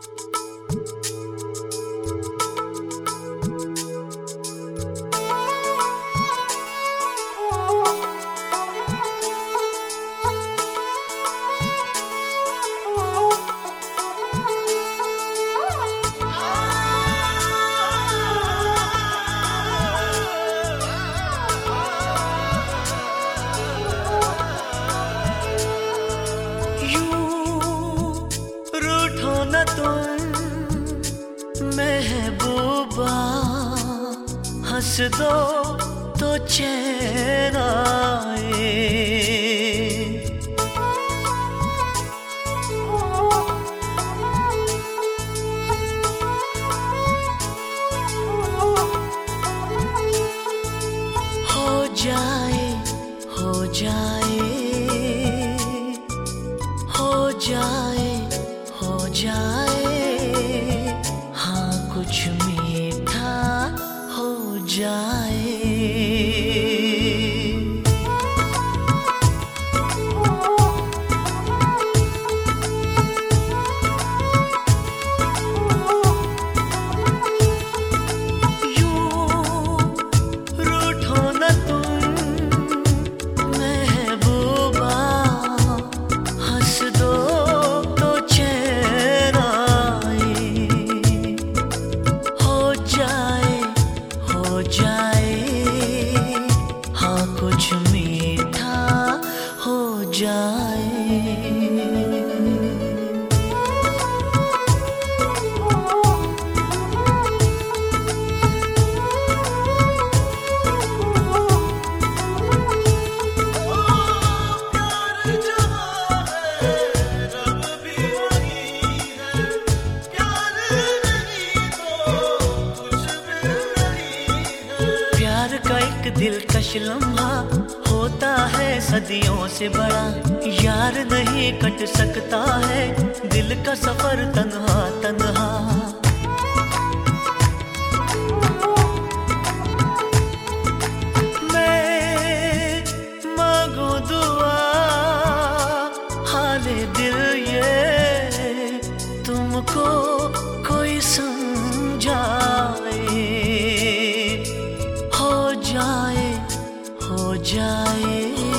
महबूबा हंस दो तो चैन आए। हो जाए हो जाए हो जाए हो जाए, हाँ कुछ मीठा हो जाए। दिलकश लम्हा होता है सदियों से बड़ा, यार नहीं कट सकता है दिल का सफर तन्हा तन्हा। मैं मांगू दुआ हाले दिल ये तुमको कोई समझाए। हो जाए हो जाए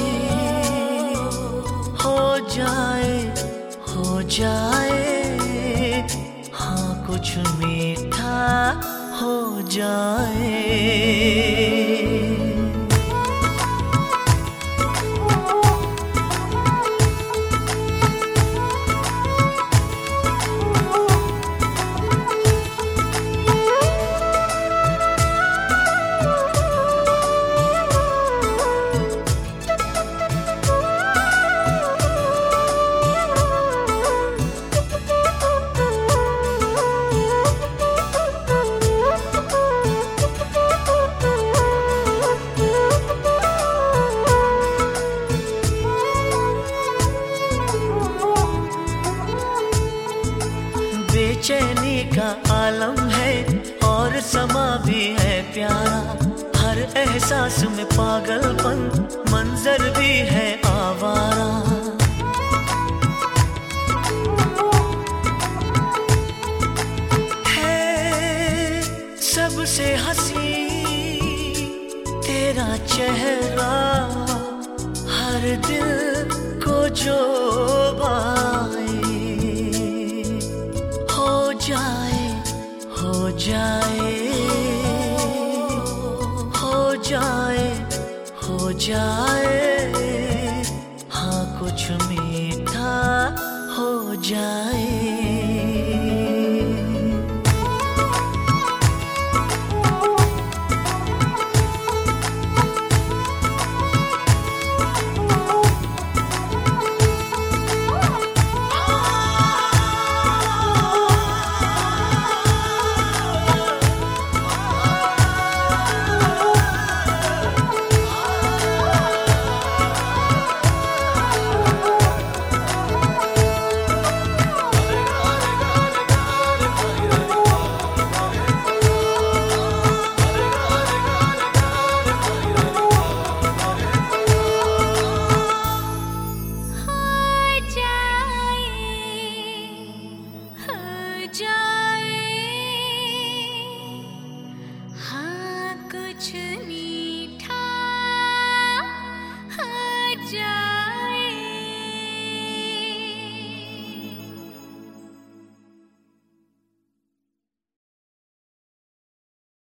हो जाए हो जाए, हाँ कुछ मीठा हो जाए। बेचैनी का आलम है और समा भी है प्यारा, हर एहसास में पागलपन मंजर भी है आवारा। है सबसे हंसी तेरा चेहरा, हर दिल को जो बाए। हो जाए हो जाए हो जाए हो जाए, हाँ कुछ मीठा हो जाए। जा